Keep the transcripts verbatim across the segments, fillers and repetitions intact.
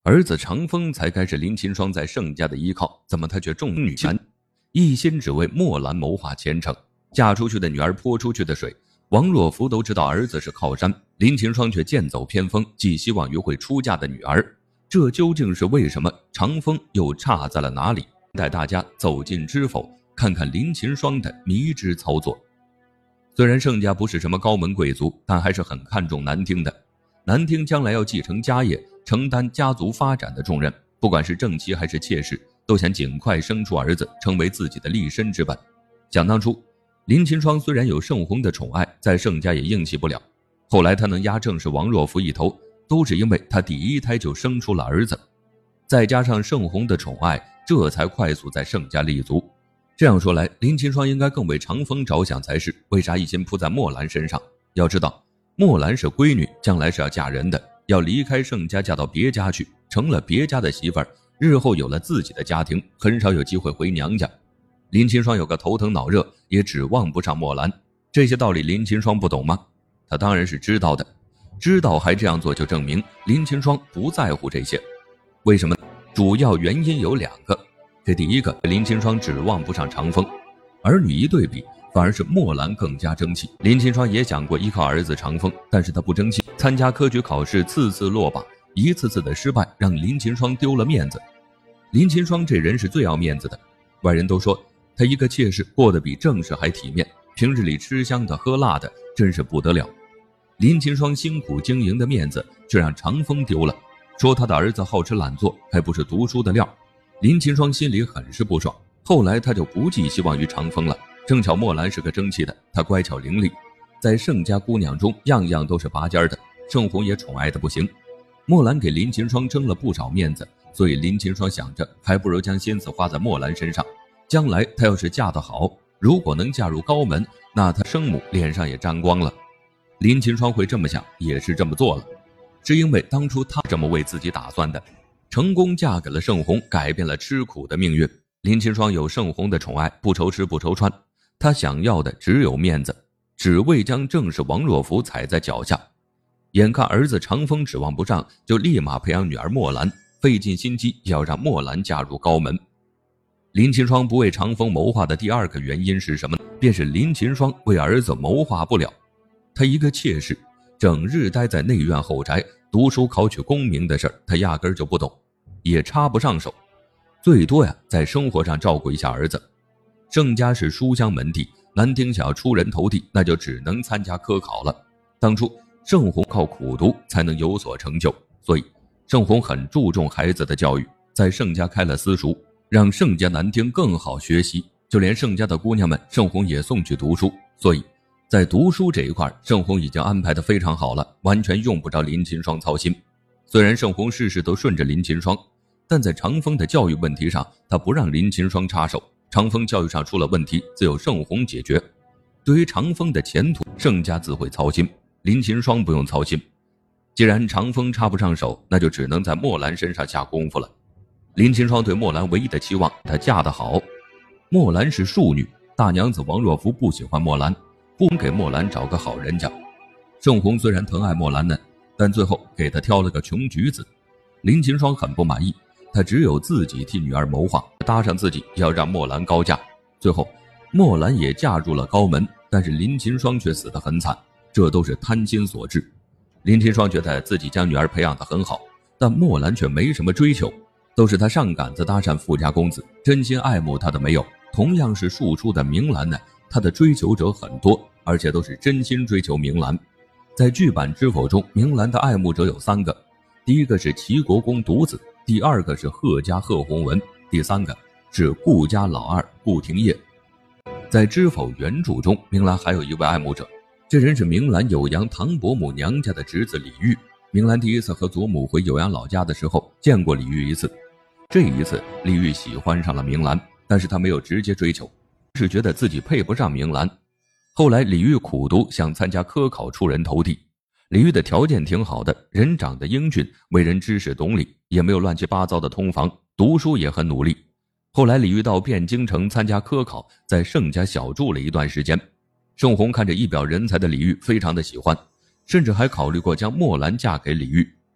儿子长风才该是林秦霜在盛家的依靠，怎么他却重女轻男，一心只为墨兰谋划前程？嫁出去的女儿泼出去的水，王若弗都知道儿子是靠山，林秦霜却剑走偏锋，寄希望于会出嫁的女儿。这究竟是为什么？长风又差在了哪里？带大家走进知否，看看林秦霜的迷之操作。虽然盛家不是什么高门贵族，但还是很看重南町的。南町将来要继承家业，承担家族发展的重任，不管是正妻还是妾室，都想尽快生出儿子，成为自己的立身之本。想当初，林秦霜虽然有盛红的宠爱，在盛家也硬气不了。后来他能压正是王若弗一头，都是因为他第一胎就生出了儿子，再加上盛红的宠爱，这才快速在盛家立足。这样说来，林秦霜应该更为长风着想才是，为啥一心扑在墨兰身上？要知道，墨兰是闺女，将来是要嫁人的，要离开盛家嫁到别家去，成了别家的媳妇儿，日后有了自己的家庭，很少有机会回娘家。林秦霜有个头疼脑热，也指望不上墨兰。这些道理林秦霜不懂吗？他当然是知道的，知道还这样做，就证明林秦霜不在乎这些。为什么？主要原因有两个。这第一个，林秦霜指望不上长风，儿女一对比，反而是墨兰更加争气。林秦霜也想过依靠儿子长风，但是他不争气，参加科举考试次次落榜，一次次的失败让林秦霜丢了面子。林秦霜这人是最要面子的，外人都说他一个妾室过得比正室还体面，平日里吃香的喝辣的，真是不得了。林秦霜辛苦经营的面子却让长风丢了，说他的儿子好吃懒做，还不是读书的料。林秦霜心里很是不爽，后来他就不寄希望于长风了。正巧墨兰是个争气的，她乖巧伶俐，在盛家姑娘中样样都是拔尖的，盛红也宠爱的不行。墨兰给林秦霜争了不少面子，所以林秦霜想着还不如将心思花在墨兰身上，将来她要是嫁得好，如果能嫁入高门，那她生母脸上也沾光了。林秦霜会这么想，也是这么做了，是因为当初她这么为自己打算的。成功嫁给了盛红，改变了吃苦的命运。林秦霜有盛红的宠爱，不愁吃不愁穿，她想要的只有面子，只为将正室王若弗踩在脚下。眼看儿子长风指望不上，就立马培养女儿墨兰，费尽心机也要让墨兰嫁入高门。林秦霜不为长风谋划的第二个原因是什么呢？便是林秦霜为儿子谋划不了。他一个妾室，整日待在内院后宅，读书考取功名的事儿，他压根儿就不懂，也插不上手，最多呀，在生活上照顾一下儿子。盛家是书香门第，南町想要出人头地，那就只能参加科考了。当初盛红靠苦读才能有所成就，所以盛红很注重孩子的教育，在盛家开了私塾，让盛家南町更好学习，就连盛家的姑娘们，盛红也送去读书。所以在读书这一块，盛红已经安排得非常好了，完全用不着林秦霜操心。虽然盛红事事都顺着林秦霜，但在长风的教育问题上，他不让林秦霜插手。长风教育上出了问题，自有盛红解决。对于长风的前途，盛家自会操心，林秦霜不用操心。既然长风插不上手，那就只能在墨兰身上下功夫了。林秦霜对墨兰唯一的期望，她嫁得好。墨兰是庶女，大娘子王若弗不喜欢墨兰，不给墨兰找个好人家。盛红虽然疼爱墨兰呢，但最后给她挑了个穷举子。林秦霜很不满意，他只有自己替女儿谋划，搭上自己要让墨兰高嫁。最后墨兰也嫁入了高门，但是林秦霜却死得很惨，这都是贪心所致。林秦霜觉得自己将女儿培养得很好，但墨兰却没什么追求，都是他上杆子搭讪富家公子，真心爱慕他的没有。同样是庶出的明兰呢，他的追求者很多，而且都是真心追求明兰。在剧版知否中，明兰的爱慕者有三个，第一个是齐国公独子，第二个是贺家贺弘文，第三个是顾家老二顾廷业。在知否原著中，明兰还有一位爱慕者，这人是明兰酉阳唐伯母娘家的侄子李煜。明兰第一次和祖母回酉阳老家的时候，见过李煜一次。这一次李煜喜欢上了明兰，但是他没有直接追求，是觉得自己配不上明兰。后来李煜苦读，想参加科考出人头地。李煜的条件挺好的，人长得英俊，为人知识懂礼，也没有乱七八糟的通房，读书也很努力。后来李煜到汴京城参加科考，在盛家小住了一段时间。盛红看着一表人才的李煜，非常的喜欢，甚至还考虑过将墨兰嫁给李煜。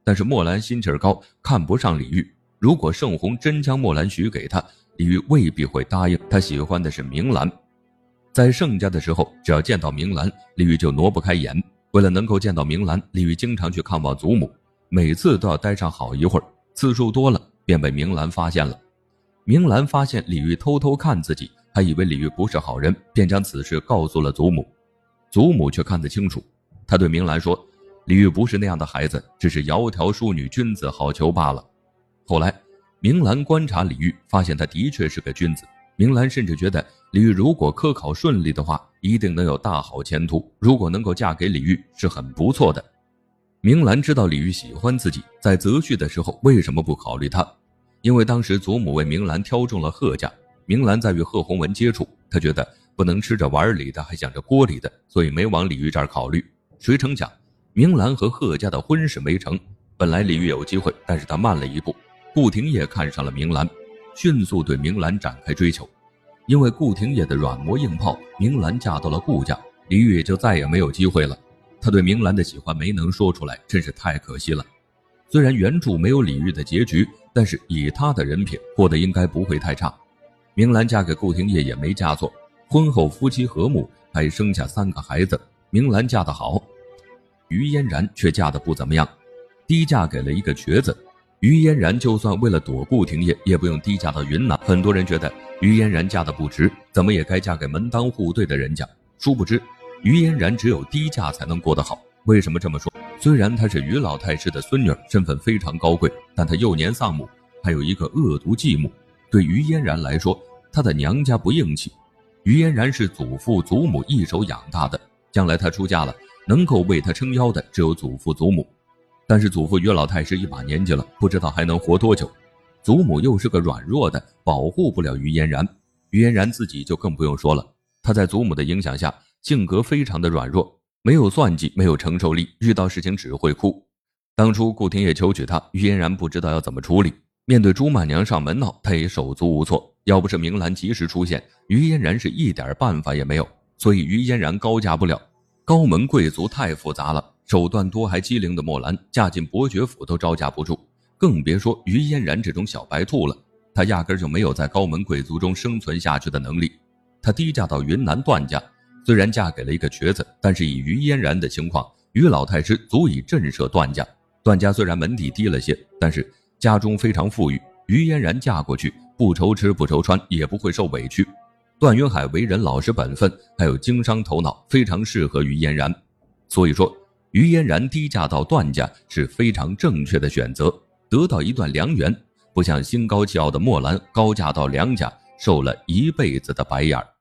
但是墨兰心气儿高，看不上李煜。如果盛红真将墨兰许给他，李煜未必会答应，他喜欢的是明兰。在盛家的时候，只要见到明兰，李煜就挪不开眼。为了能够见到明兰，李煜经常去看望祖母，每次都要待上好一会儿，次数多了便被明兰发现了。明兰发现李煜偷偷看自己，还以为李煜不是好人，便将此事告诉了祖母。祖母却看得清楚，她对明兰说，李煜不是那样的孩子，只是窈窕淑女，君子好逑罢了。后来明兰观察李煜，发现他的确是个君子。明兰甚至觉得李煜如果科考顺利的话，一定能有大好前途，如果能够嫁给李煜是很不错的。明兰知道李煜喜欢自己，在择婿的时候为什么不考虑他？因为当时祖母为明兰挑中了贺家，明兰在与贺弘文接触，她觉得不能吃着碗里的还想着锅里的，所以没往李煜这儿考虑。谁成想明兰和贺家的婚事没成，本来李煜有机会，但是他慢了一步。顾廷烨看上了明兰，迅速对明兰展开追求。因为顾廷烨的软磨硬泡，明兰嫁到了顾家，李煜也就再也没有机会了。他对明兰的喜欢没能说出来，真是太可惜了。虽然原著没有李煜的结局，但是以他的人品，过得应该不会太差。明兰嫁给顾廷烨也没嫁错，婚后夫妻和睦，还生下三个孩子。明兰嫁得好，于嫣然却嫁得不怎么样，低嫁给了一个瘸子。于嫣然就算为了躲顾廷烨，也不用低嫁到云南。很多人觉得于嫣然嫁得不值，怎么也该嫁给门当户对的人家。殊不知于嫣然只有低嫁才能过得好。为什么这么说？虽然她是于老太师的孙女，身份非常高贵，但她幼年丧母，还有一个恶毒继母。对于嫣然来说，她的娘家不硬气。于嫣然是祖父祖母一手养大的，将来她出嫁了，能够为她撑腰的只有祖父祖母。但是祖父于老太师一把年纪了，不知道还能活多久。祖母又是个软弱的，保护不了于嫣然。于嫣然自己就更不用说了，她在祖母的影响下，性格非常的软弱，没有算计，没有承受力，遇到事情只会哭。当初顾廷烨求娶她，于嫣然不知道要怎么处理。面对朱曼娘上门闹，她也手足无措。要不是明兰及时出现，于嫣然是一点办法也没有，所以于嫣然高嫁不了。高门贵族太复杂了，手段多还机灵的墨兰嫁进伯爵府都招架不住，更别说于嫣然这种小白兔了。她压根就没有在高门贵族中生存下去的能力。她低嫁到云南段家，虽然嫁给了一个瘸子，但是以于嫣然的情况，于老太师足以震慑段家。段家虽然门第低了些，但是家中非常富裕，于嫣然嫁过去不愁吃不愁穿，也不会受委屈。段云海为人老实本分，还有经商头脑，非常适合于嫣然。所以说于嫣然低嫁到段家是非常正确的选择，得到一段良缘，不像心高气傲的墨兰高嫁到梁家，受了一辈子的白眼儿。